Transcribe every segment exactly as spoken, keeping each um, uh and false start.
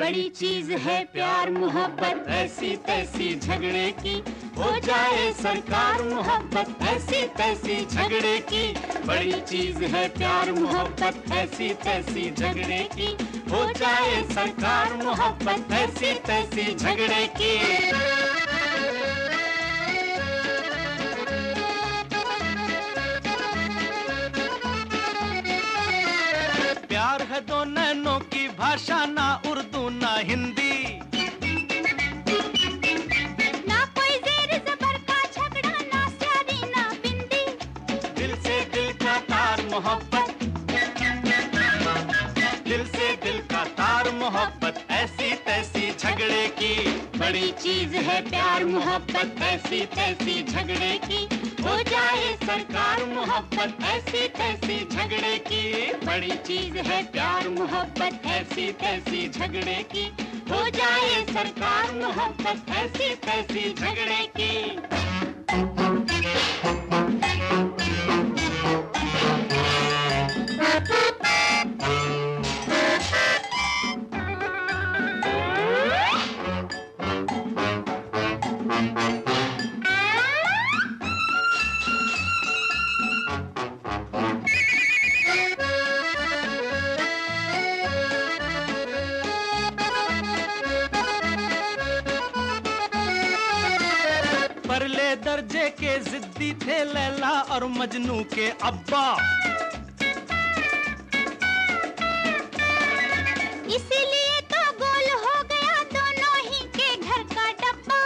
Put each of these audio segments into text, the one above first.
बड़ी चीज है प्यार मोहब्बत ऐसी तैसी झगड़े की, हो जाए सरकार मोहब्बत ऐसी तैसी झगड़े की। बड़ी चीज है प्यार मोहब्बत ऐसी तैसी झगड़े की, हो जाए सरकार मोहब्बत ऐसी तैसी झगड़े की। प्यार है दो नैनों की भाषा, ना उर्दू ना हिंदी, ना कोई ज़ेर ज़बर का झगड़ा, ना स्यारी ना बिंदी। दिल से दिल का तार मोहब्बत, दिल से दिल का तार मोहब्बत ऐसी तैसी झगड़े की। बड़ी चीज है प्यार मोहब्बत ऐसी तैसी झगड़े की, हो जाए सरकार मोहब्बत ऐसी तैसी झगड़े की। बड़ी चीज है प्यार मोहब्बत ऐसी तैसी झगड़े की, हो जाए सरकार मोहब्बत ऐसी तैसी झगड़े की। परले दर्जे के जिद्दी थे लैला और मजनू के अब्बा, इसीलिए तो गोल हो गया दोनों ही के घर का डब्बा।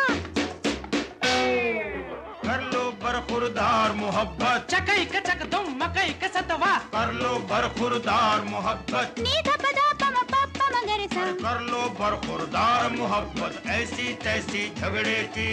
कर लो बरखुरदार मोहब्बत, चकई का चक तुम मकई का सतवा, कर लो बरखुरदार मोहब्बत, नीधा पदा पम पप्पा मगर सा, कर लो बरखुरदार मोहब्बत ऐसी तैसी झगड़े की।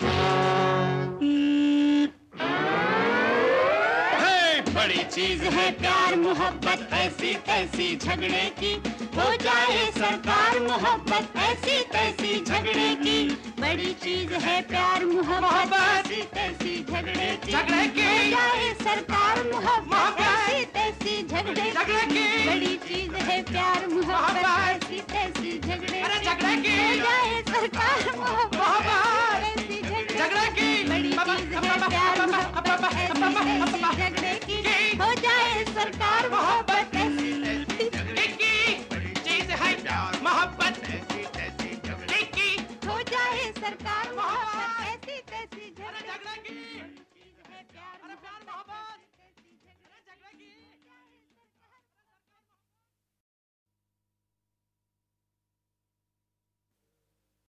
बड़ी चीज है प्यार मोहब्बत ऐसी तैसी झगड़े की, हो जाए सरकार मोहब्बत ऐसी तैसी झगड़े की। बड़ी चीज है प्यार मोहब्बत ऐसी तैसी झगड़े की, झगड़े की। हो जाए सरकार मोहब्बत ऐसी तैसी झगड़े की। बड़ी चीज है प्यार मोहब्बत ऐसी तैसी झगड़े की, हो जाए सरकार मोहब्बत ऐसी झगड़े की। बड़ी चीज है प्यार मोहब्बत ऐसी तैसी झगड़े की, हो जाए सरकार मोहब्बत ऐसी झगड़े की। बड़ी चीज है प्यार मोहब्बत ऐसी तैसी झगड़े की, हो जाए सरकार मोहब्बत ऐसी तैसी झगड़े की। झगड़े की। बड़ी चीज है प्यार प्यार मोहब्बत